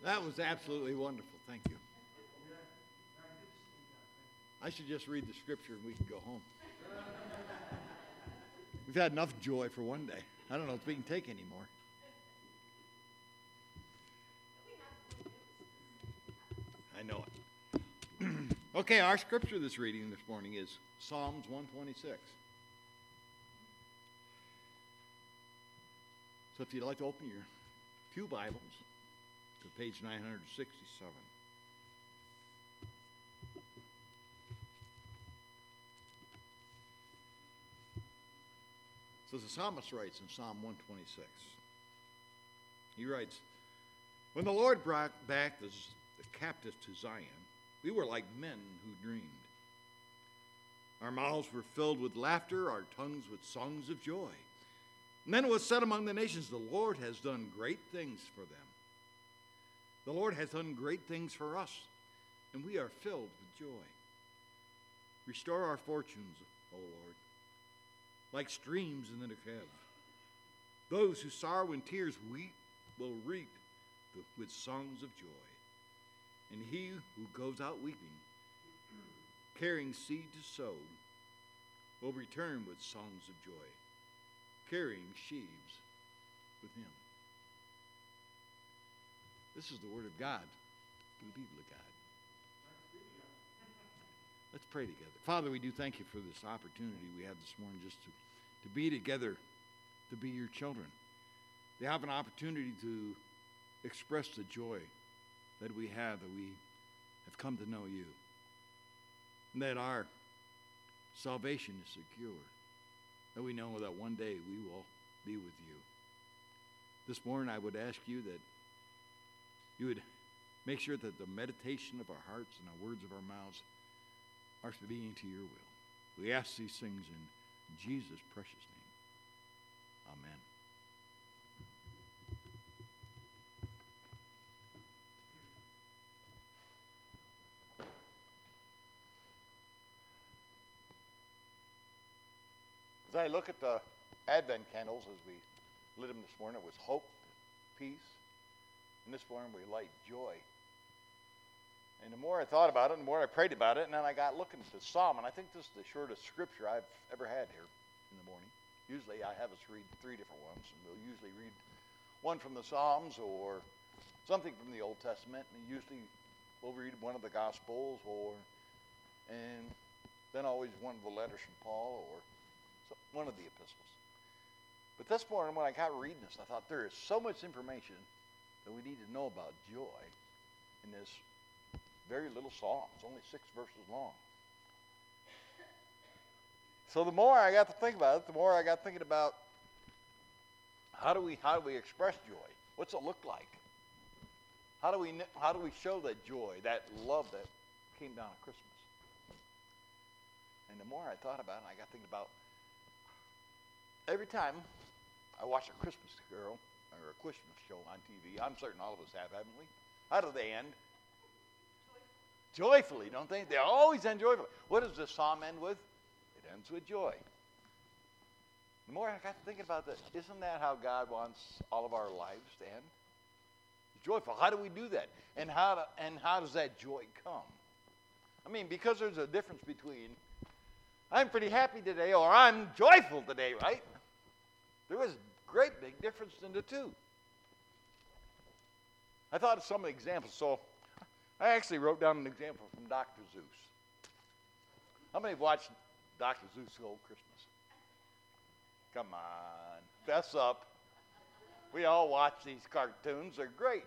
That was absolutely wonderful. Thank you. I should just read the scripture and we can go home. We've had enough joy for one day. I don't know if we can take any more. I know it. Okay, our scripture this reading this morning is Psalms 126. So if you'd like to open your pew Bibles to page 967. So the psalmist writes in Psalm 126. He writes, "When the Lord brought back the captives to Zion, we were like men who dreamed. Our mouths were filled with laughter, our tongues with songs of joy. And then it was said among the nations, the Lord has done great things for them. The Lord has done great things for us, and we are filled with joy. Restore our fortunes, O Lord, like streams in the Negev. Those who sorrow and tears weep will reap with songs of joy. And he who goes out weeping, carrying seed to sow, will return with songs of joy, carrying sheaves with him." This is the word of God for the people of God. Let's pray together. Father, we do thank you for this opportunity we have this morning just to be together, to be your children. To have an opportunity to express the joy that we have come to know you. And that our salvation is secure. That we know that one day we will be with you. This morning I would ask you that you would make sure that the meditation of our hearts and the words of our mouths are obedient to your will. We ask these things in Jesus' precious name. Amen. As I look at the Advent candles as we lit them this morning, it was hope, peace, and this morning we light joy. And the more I thought about it, the more I prayed about it, and then I got looking at the Psalm, and I think this is the shortest scripture I've ever had here in the morning. Usually I have us read 3 different ones, and we'll usually read one from the Psalms or something from the Old Testament, and usually we'll read one of the Gospels and then always one of the letters from Paul or one of the epistles. But this morning when I got reading this, I thought there is so much information that we need to know about joy in this very little psalm. It's only 6 verses long. So the more I got to think about it, the more I got thinking about how do we express joy? What's it look like? How do we show that joy, that love that came down at Christmas? And the more I thought about it, I got thinking about every time I watch a Christmas Carol or a Christmas show on TV, I'm certain all of us have, haven't we? How do they end? Joyfully, don't they? They always end joyfully. What does this psalm end with? It ends with joy. The more I got thinking about that, isn't that how God wants all of our lives to end? Joyful. How do we do that? And how does that joy come? I mean, because there's a difference between I'm pretty happy today or I'm joyful today, right? There is a great big difference in the two. I thought of some examples, so I actually wrote down an example from Dr. Seuss. How many have watched Dr. Seuss' Old Christmas? Come on, fess up. We all watch these cartoons. They're great.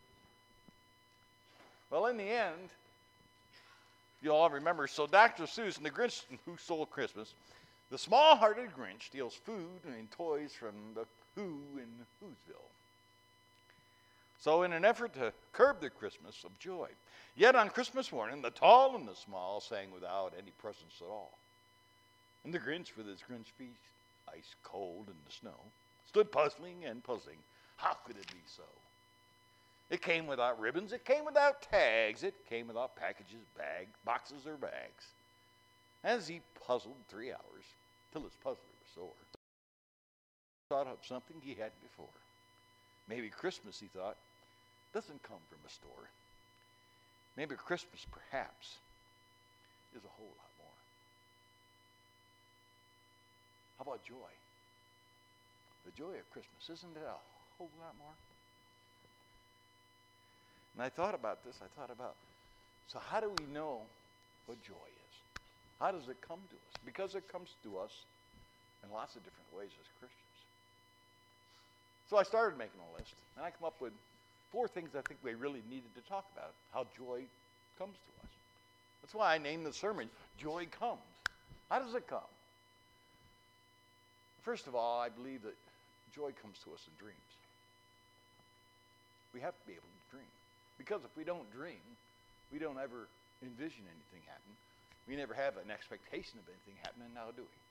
Well, in the end, you'll all remember, so Dr. Seuss and the Grinch Who Stole Christmas, the small-hearted Grinch steals food and toys from the Who in Whoville. So in an effort to curb the Christmas of joy, yet on Christmas morning, the tall and the small sang without any presents at all. And the Grinch, with his Grinch feet ice cold in the snow, stood puzzling and puzzling. How could it be so? It came without ribbons, it came without tags, it came without packages, boxes, or bags. As he puzzled 3 hours, till his puzzler was sore, thought of something he hadn't before. Maybe Christmas, he thought, doesn't come from a store. Maybe Christmas, perhaps, is a whole lot more. How about joy? The joy of Christmas, isn't it a whole lot more? And I thought about this. So how do we know what joy is? How does it come to us? Because it comes to us in lots of different ways as Christians. So I started making a list, and I come up with 4 things I think we really needed to talk about, how joy comes to us. That's why I named the sermon, Joy Comes. How does it come? First of all, I believe that joy comes to us in dreams. We have to be able to dream. Because if we don't dream, we don't ever envision anything happen. We never have an expectation of anything happening, now do we?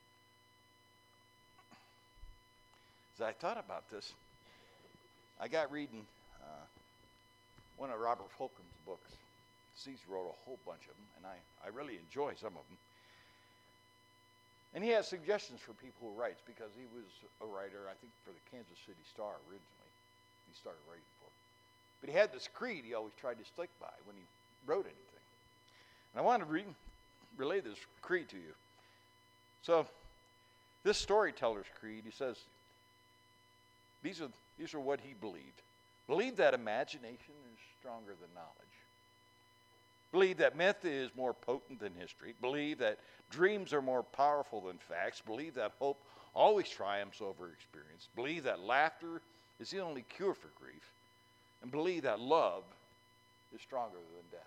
As I thought about this, I got reading one of Robert Fulcum's books. He's wrote a whole bunch of them, and I really enjoy some of them. And he has suggestions for people who writes, because he was a writer, I think, for the Kansas City Star originally. He started writing for it. But he had this creed he always tried to stick by when he wrote anything. And I want to relay this creed to you. So, this storyteller's creed, he says, these are what he believed. Believe that imagination is stronger than knowledge. Believe that myth is more potent than history. Believe that dreams are more powerful than facts. Believe that hope always triumphs over experience. Believe that laughter is the only cure for grief. And believe that love is stronger than death.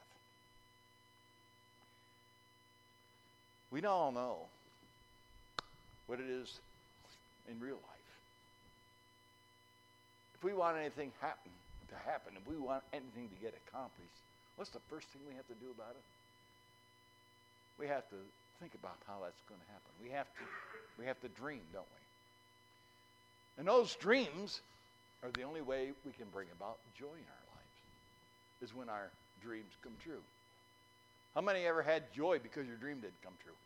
We all know what it is in real life. If we want anything to happen, if we want anything to get accomplished, what's the first thing we have to do about it? We have to think about how that's going to happen. We have to dream, don't we? And those dreams are the only way we can bring about joy in our lives, is when our dreams come true. How many ever had joy because your dream didn't come true?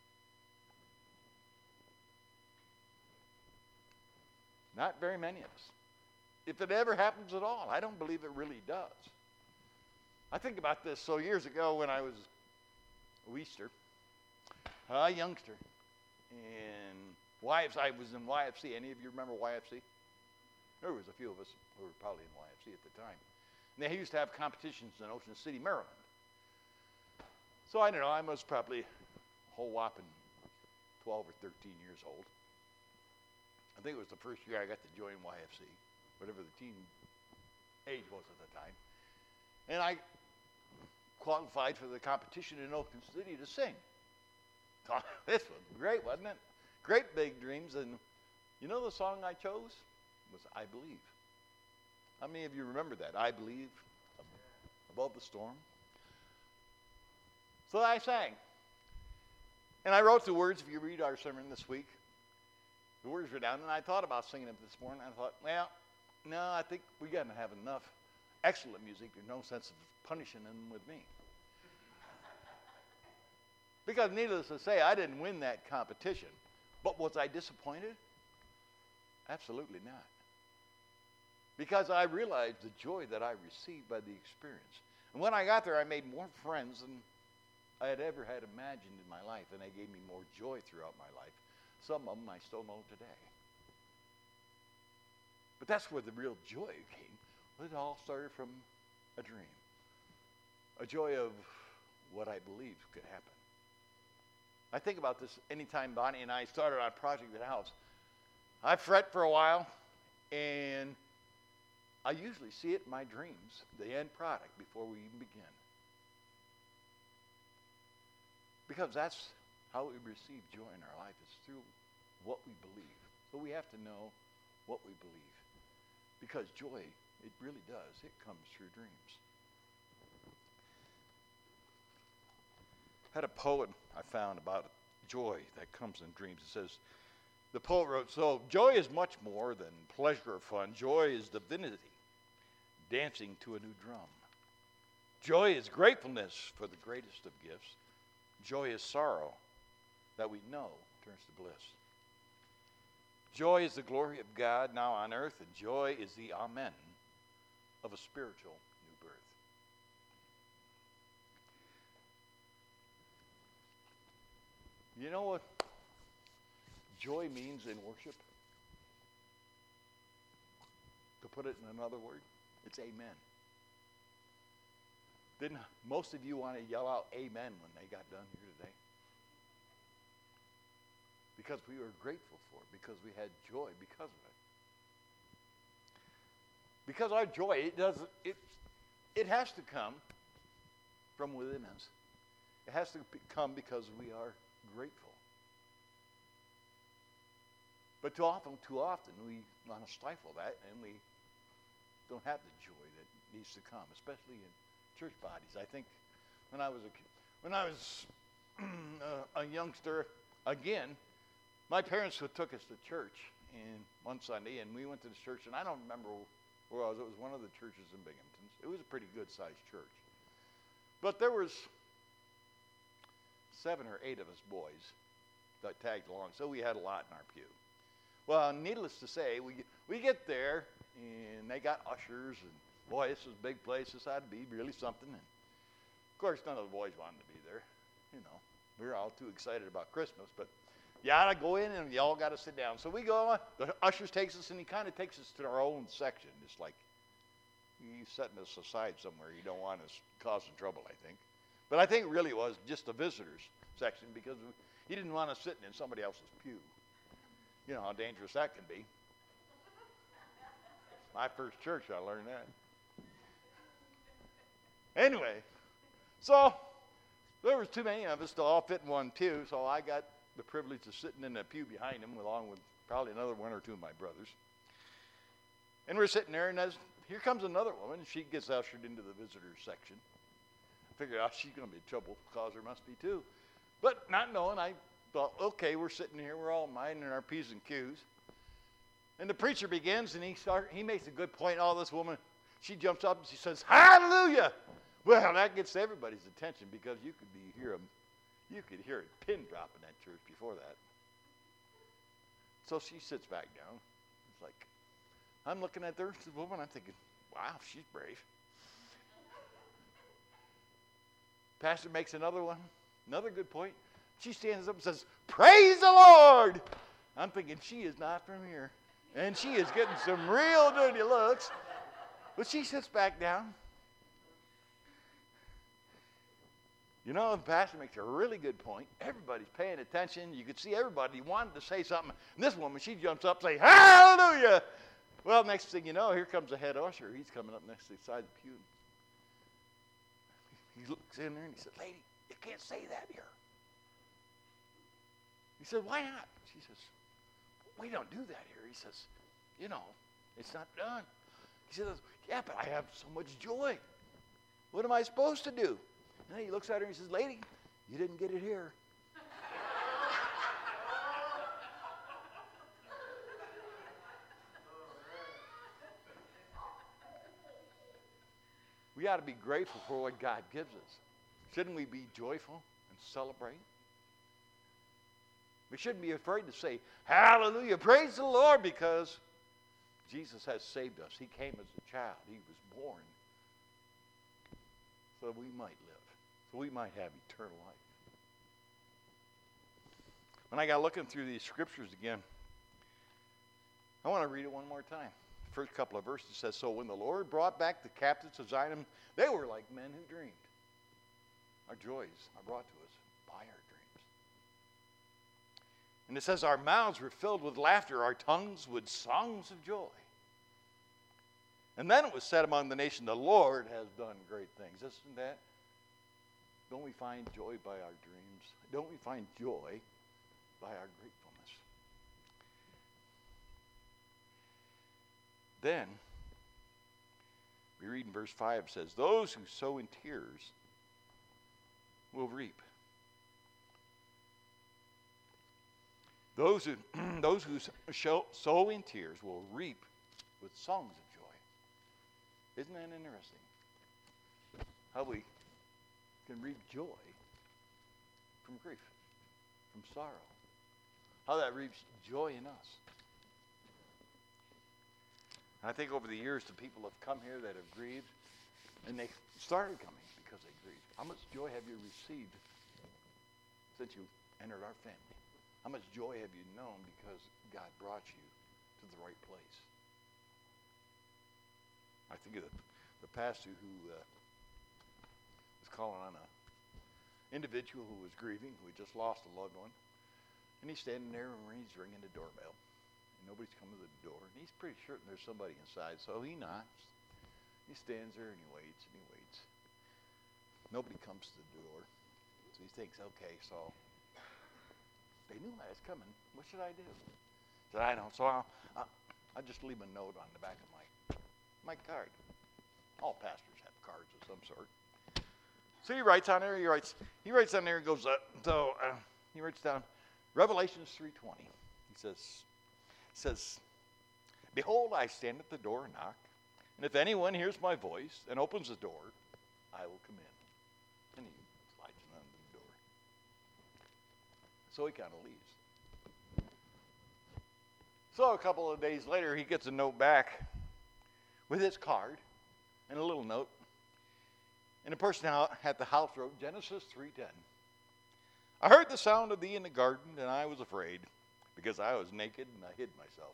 Not very many of us. If it ever happens at all, I don't believe it really does. I think about this. So years ago when I was a youngster, and I was in YFC. Any of you remember YFC? There was a few of us who were probably in YFC at the time. And they used to have competitions in Ocean City, Maryland. So I don't know, I was probably a whole whopping 12 or 13 years old. I think it was the first year I got to join YFC, whatever the teen age was at the time. And I qualified for the competition in Ocean City to sing. This was great, wasn't it? Great big dreams. And you know the song I chose? Was I Believe. How many of you remember that? I believe above the storm. So I sang. And I wrote the words. If you read our sermon this week, the words were down. And I thought about singing them this morning. And I thought, well, no, I think we got to have enough excellent music. There's no sense of punishing them with me. Because needless to say, I didn't win that competition. But was I disappointed? Absolutely not. Because I realized the joy that I received by the experience. And when I got there, I made more friends than I had ever had imagined in my life. And they gave me more joy throughout my life. Some of them I still know today. But that's where the real joy came. It all started from a dream. A joy of what I believed could happen. I think about this anytime Bonnie and I started on Project at House. I fret for a while, and I usually see it in my dreams, the end product, before we even begin. Because that's how we receive joy in our life, is through what we believe. So we have to know what we believe. Because joy, it really does. It comes through dreams. I had a poem I found about joy that comes in dreams. It says, the poet wrote, so joy is much more than pleasure or fun. Joy is divinity, dancing to a new drum. Joy is gratefulness for the greatest of gifts. Joy is sorrow that we know turns to bliss. Joy is the glory of God now on earth, and joy is the amen of a spiritual new birth. You know what joy means in worship? To put it in another word, it's amen. Didn't most of you want to yell out amen when they got done here today? Because we were grateful for it, because we had joy because of it. Because our joy, it has to come from within us. It has to come because we are grateful. But too often we want to stifle that, and we don't have the joy that needs to come, especially in church bodies. I think when I was a youngster, again, my parents took us to church one Sunday, and we went to the church, and I don't remember where it was. It was one of the churches in Binghamton. It was a pretty good-sized church. But there was 7 or 8 of us boys that tagged along, so we had a lot in our pew. Well, needless to say, we get there, and they got ushers, and boy, this is a big place. This had to be really something. And of course, none of the boys wanted to be there. You know, we were all too excited about Christmas, but you ought to go in, and you all got to sit down. So we go. The ushers takes us, and he kind of takes us to our own section. It's like he's setting us aside somewhere. You don't want us causing trouble, I think. But I think it really was just the visitors section because he didn't want us sitting in somebody else's pew. You know how dangerous that can be. My first church, I learned that. Anyway, so there was too many of us to all fit in one pew, so I got the privilege of sitting in the pew behind him along with probably another 1 or 2 of my brothers. And we're sitting there, and here comes another woman, and she gets ushered into the visitors section. I figured out she's going to be in trouble because there must be too. But not knowing, I thought, okay, we're sitting here, we're all minding our P's and Q's. And the preacher begins, and he makes a good point. All this woman, she jumps up and she says, "Hallelujah!" Well, that gets everybody's attention because you could hear a pin drop in that church before that. So she sits back down. It's like, I'm looking at this woman, I'm thinking, wow, she's brave. Pastor makes another good point. She stands up and says, "Praise the Lord!" I'm thinking, she is not from here. And she is getting some real dirty looks. But she sits back down. You know, the pastor makes a really good point. Everybody's paying attention. You could see everybody wanted to say something. And this woman, she jumps up and says, "Hallelujah!" Well, next thing you know, here comes the head usher. He's coming up next to the side of the pew. He looks in there and he said, "Lady, you can't say that here." He said, "Why not?" She says, "We don't do that here." He says, "You know, it's not done." He says, "Yeah, but I have so much joy. What am I supposed to do?" And then he looks at her and he says, "Lady, you didn't get it here." We ought to be grateful for what God gives us. Shouldn't we be joyful and celebrate? We shouldn't be afraid to say, "Hallelujah, praise the Lord," because Jesus has saved us. He came as a child. He was born so we might live, so we might have eternal life. When I got looking through these scriptures again, I want to read it one more time. The first couple of verses says, "So when the Lord brought back the captives to Zion, they were like men who dreamed." Our joys are brought to us by our dreams. And it says, "Our mouths were filled with laughter, our tongues with songs of joy." And then it was said among the nation, "The Lord has done great things." Isn't that? Don't we find joy by our dreams? Don't we find joy by our gratefulness? Then, we read in verse 5, it says, "Those who sow in tears will reap." Those who sow in tears will reap with songs of joy. Isn't that interesting? How we can reap joy from grief, from sorrow. How that reaps joy in us. And I think over the years, the people have come here that have grieved, and they started coming because they grieved. How much joy have you received since you entered our family? How much joy have you known because God brought you to the right place? I think of the pastor who was calling on an individual who was grieving, who had just lost a loved one. And he's standing there and he's ringing the doorbell. And nobody's coming to the door. And he's pretty certain there's somebody inside. So he knocks. He stands there and he waits and he waits. Nobody comes to the door. So he thinks, okay, so they knew I was coming. What should I do? He said, I don't. So I'll just leave a note on the back of my card. All pastors have cards of some sort. So he writes on there. He writes on there and goes. He writes down Revelations 3:20. He says, "Behold, I stand at the door and knock, and if anyone hears my voice and opens the door, I will come in." And he slides in under the door. So he kind of leaves. So a couple of days later, he gets a note back with his card and a little note. And the person out at the house wrote Genesis 3:10. I heard the sound of thee in the garden, and I was afraid, because I was naked and I hid myself.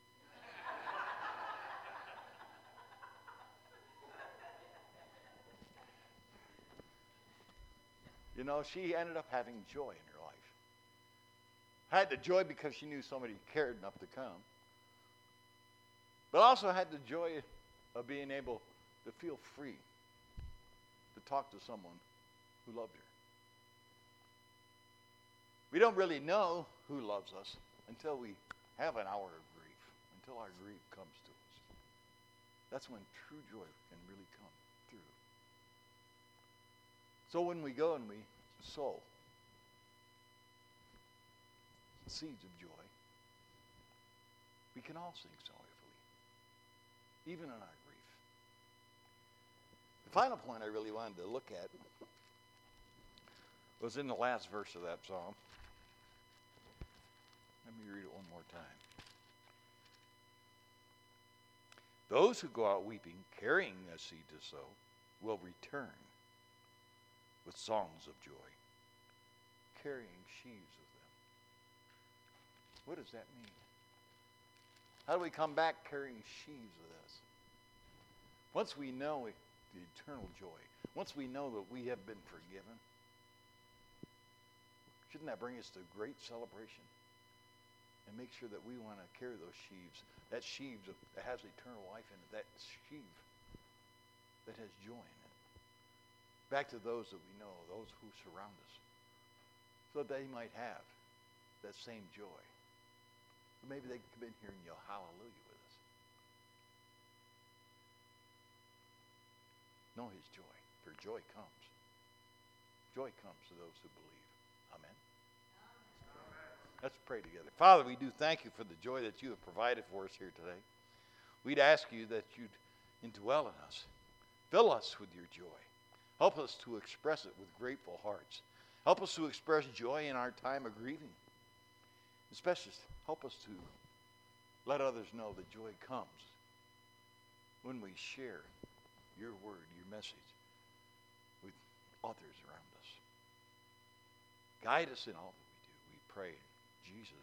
You know, she ended up having joy in her life. Had the joy because she knew somebody cared enough to come. But also had the joy of being able to feel free to talk to someone who loved her. We don't really know who loves us until we have an hour of grief, until our grief comes to us. That's when true joy can really come through. So when we go and we sow seeds of joy, we can all sing joyfully, even in our grief. The final point I really wanted to look at was in the last verse of that psalm. Let me read it one more time. Those who go out weeping, carrying a seed to sow, will return with songs of joy, carrying sheaves of them. What does that mean? How do we come back carrying sheaves with us? Once we know the eternal joy, once we know that we have been forgiven, shouldn't that bring us to great celebration? And make sure that we want to carry those sheaves, that sheaves that has eternal life in it, that sheave that has joy in it, back to those that we know, those who surround us, so that they might have that same joy. So maybe they can come in here and yell hallelujah with us. Know his joy, for joy comes. Joy comes to those who believe. Amen. Let's pray together. Father, we do thank you for the joy that you have provided for us here today. We'd ask you that you'd indwell in us. Fill us with your joy. Help us to express it with grateful hearts. Help us to express joy in our time of grieving. Especially help us to let others know that joy comes when we share your word, your message with others around us. Guide us in all that we do, we pray. In Jesus'